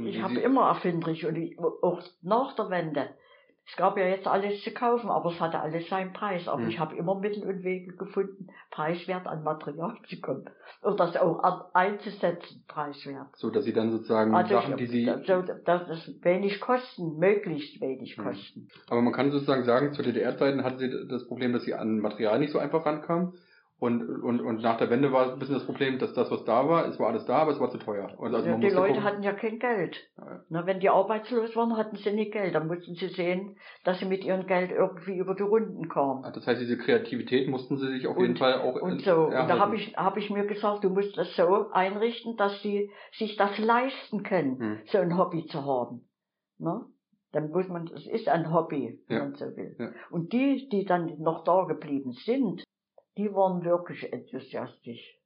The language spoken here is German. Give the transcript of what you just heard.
Ich habe immer erfinderisch und auch nach der Wende. Es gab ja jetzt alles zu kaufen, aber es hatte alles seinen Preis. Aber ich habe immer Mittel und Wege gefunden, preiswert an Material zu kommen. Und das auch einzusetzen, preiswert. So, dass Sie dann sozusagen Sachen, die Sie... So, dass es wenig kosten, möglichst wenig kosten. Aber man kann sozusagen sagen, zu DDR-Zeiten hatten Sie das Problem, dass Sie an Material nicht so einfach rankamen. Und nach der Wende war es ein bisschen das Problem, dass das, was da war, es war alles da, aber es war zu teuer. Und also die Leute hatten ja kein Geld. Ja. Na, wenn die arbeitslos waren, hatten sie nicht Geld. Dann mussten sie sehen, dass sie mit ihrem Geld irgendwie über die Runden kamen. Das heißt, diese Kreativität mussten sie sich auf jeden Fall auch und so. Und da hab ich mir gesagt, du musst das so einrichten, dass sie sich das leisten können, so ein Hobby zu haben. Ne? Dann muss man, es ist ein Hobby, wenn man so will. Ja. Und die dann noch da geblieben sind, die waren wirklich enthusiastisch.